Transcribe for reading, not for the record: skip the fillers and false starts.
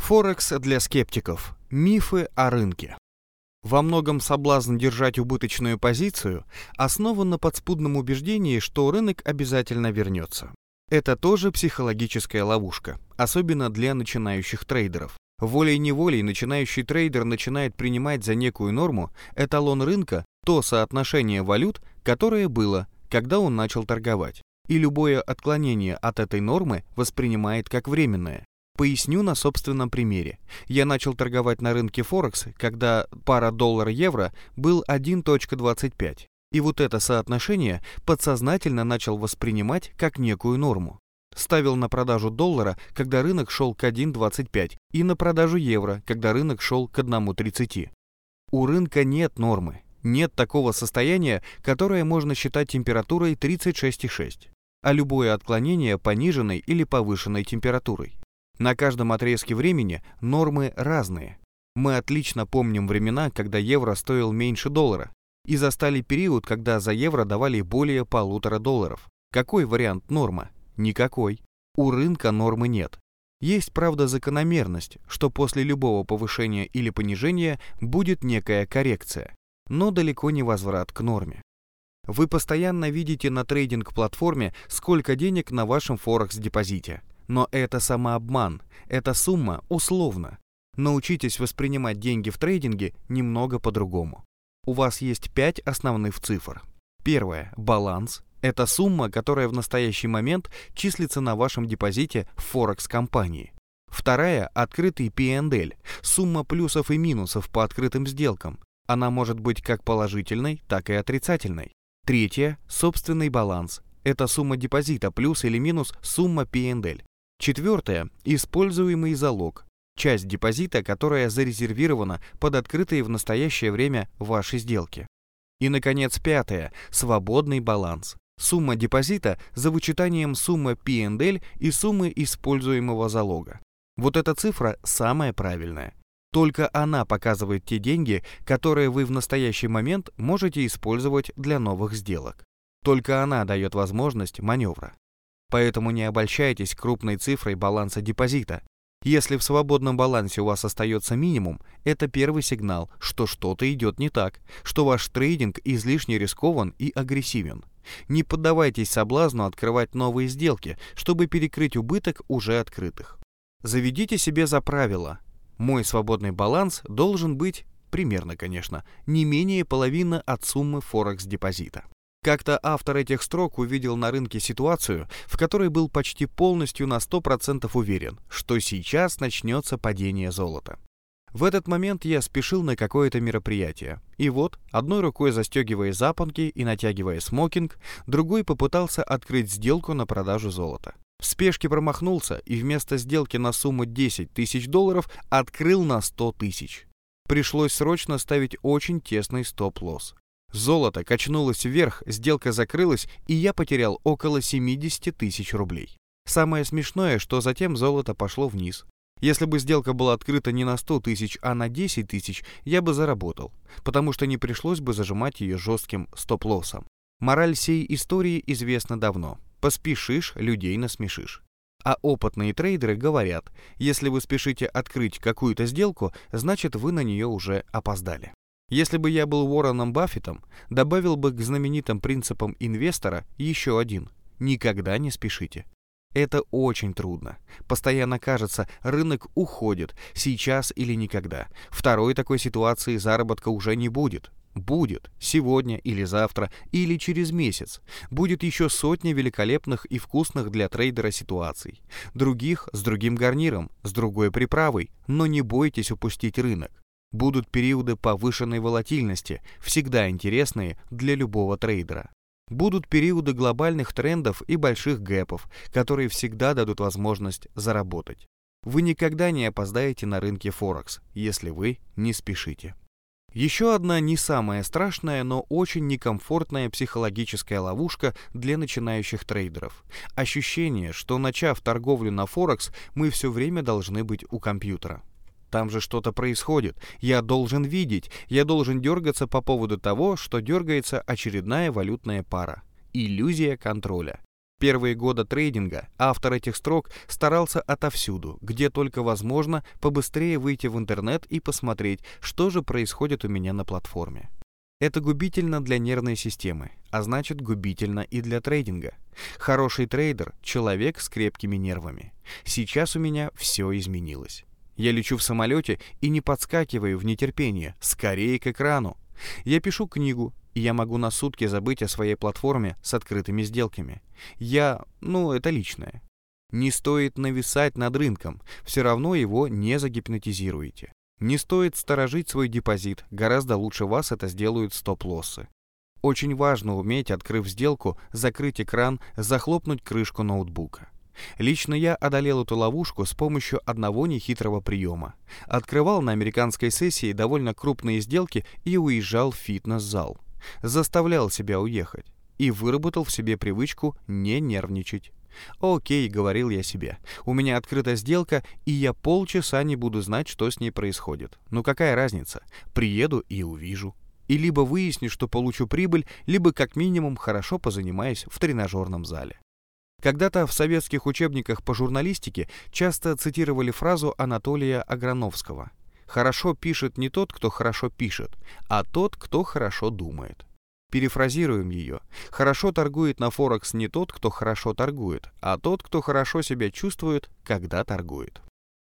Форекс для скептиков. Мифы о рынке. Во многом соблазн держать убыточную позицию основан на подспудном убеждении, что рынок обязательно вернется. Это тоже психологическая ловушка, особенно для начинающих трейдеров. Волей-неволей начинающий трейдер начинает принимать за некую норму эталон рынка то соотношение валют, которое было, когда он начал торговать, и любое отклонение от этой нормы воспринимает как временное. Поясню на собственном примере. Я начал торговать на рынке Форекс, когда пара доллар-евро был 1.25. И вот это соотношение подсознательно начал воспринимать как некую норму. Ставил на продажу доллара, когда рынок шел к 1.25, и на продажу евро, когда рынок шел к 1.30. У рынка нет нормы. Нет такого состояния, которое можно считать температурой 36,6, а любое отклонение пониженной или повышенной температурой. На каждом отрезке времени нормы разные. Мы отлично помним времена, когда евро стоил меньше доллара, и застали период, когда за евро давали более $1,5. Какой вариант норма? Никакой. У рынка нормы нет. Есть, правда, закономерность, что после любого повышения или понижения будет некая коррекция, но далеко не возврат к норме. Вы постоянно видите на трейдинг-платформе, сколько денег на вашем Форекс-депозите. Но это самообман, эта сумма условна. Научитесь воспринимать деньги в трейдинге немного по-другому. У вас есть 5 основных цифр. Первое – баланс. Это сумма, которая в настоящий момент числится на вашем депозите в Форекс-компании. Вторая – открытый P&L, сумма плюсов и минусов по открытым сделкам. Она может быть как положительной, так и отрицательной. Третье – собственный баланс. Это сумма депозита плюс или минус сумма P&L. Четвертое – используемый залог, часть депозита, которая зарезервирована под открытые в настоящее время ваши сделки. И, наконец, пятое – свободный баланс, сумма депозита за вычитанием суммы P&L и суммы используемого залога. Вот эта цифра самая правильная. Только она показывает те деньги, которые вы в настоящий момент можете использовать для новых сделок. Только она дает возможность маневра. Поэтому не обольщайтесь крупной цифрой баланса депозита. Если в свободном балансе у вас остается минимум, это первый сигнал, что что-то идет не так, что ваш трейдинг излишне рискован и агрессивен. Не поддавайтесь соблазну открывать новые сделки, чтобы перекрыть убыток уже открытых. Заведите себе за правило: мой свободный баланс должен быть, примерно, конечно, не менее половины от суммы Форекс-депозита. Как-то автор этих строк увидел на рынке ситуацию, в которой был почти полностью на 100% уверен, что сейчас начнется падение золота. В этот момент я спешил на какое-то мероприятие, и вот, одной рукой застегивая запонки и натягивая смокинг, другой попытался открыть сделку на продажу золота. В спешке промахнулся и вместо сделки на сумму $10 тысяч открыл на 100 тысяч. Пришлось срочно ставить очень тесный стоп-лосс. Золото качнулось вверх, сделка закрылась, и я потерял около 70 тысяч рублей. Самое смешное, что затем золото пошло вниз. Если бы сделка была открыта не на 100 тысяч, а на 10 тысяч, я бы заработал, потому что не пришлось бы зажимать ее жестким стоп-лоссом. Мораль сей истории известна давно. Поспешишь, людей насмешишь. А опытные трейдеры говорят, если вы спешите открыть какую-то сделку, значит вы на нее уже опоздали. Если бы я был Уорреном Баффетом, добавил бы к знаменитым принципам инвестора еще один: никогда не спешите. Это очень трудно. Постоянно кажется, рынок уходит, сейчас или никогда. Второй такой ситуации заработка уже не будет. Будет сегодня или завтра, или через месяц. Будет еще сотня великолепных и вкусных для трейдера ситуаций. Других с другим гарниром, с другой приправой, но не бойтесь упустить рынок. Будут периоды повышенной волатильности, всегда интересные для любого трейдера. Будут периоды глобальных трендов и больших гэпов, которые всегда дадут возможность заработать. Вы никогда не опоздаете на рынке Форекс, если вы не спешите. Еще одна не самая страшная, но очень некомфортная психологическая ловушка для начинающих трейдеров. Ощущение, что, начав торговлю на Форекс, мы все время должны быть у компьютера. Там же что-то происходит. Я должен видеть, я должен дергаться по поводу того, что дергается очередная валютная пара. Иллюзия контроля. Первые годы трейдинга автор этих строк старался отовсюду, где только возможно, побыстрее выйти в интернет и посмотреть, что же происходит у меня на платформе. Это губительно для нервной системы, а значит губительно и для трейдинга. Хороший трейдер – человек с крепкими нервами. Сейчас у меня все изменилось. Я лечу в самолете и не подскакиваю в нетерпении, скорее к экрану. Я пишу книгу, и я могу на сутки забыть о своей платформе с открытыми сделками. Это личное. Не стоит нависать над рынком, все равно его не загипнотизируете. Не стоит сторожить свой депозит, гораздо лучше вас это сделают стоп-лоссы. Очень важно уметь, открыв сделку, закрыть экран, захлопнуть крышку ноутбука. Лично я одолел эту ловушку с помощью одного нехитрого приема. Открывал на американской сессии довольно крупные сделки и уезжал в фитнес-зал. Заставлял себя уехать и выработал в себе привычку не нервничать. «Окей», — говорил я себе, — «у меня открыта сделка, и я полчаса не буду знать, что с ней происходит. Ну какая разница? Приеду и увижу. И либо выясню, что получу прибыль, либо как минимум хорошо позанимаюсь в тренажерном зале». Когда-то в советских учебниках по журналистике часто цитировали фразу Анатолия Аграновского: «Хорошо пишет не тот, кто хорошо пишет, а тот, кто хорошо думает». Перефразируем ее. Хорошо торгует на Форекс не тот, кто хорошо торгует, а тот, кто хорошо себя чувствует, когда торгует.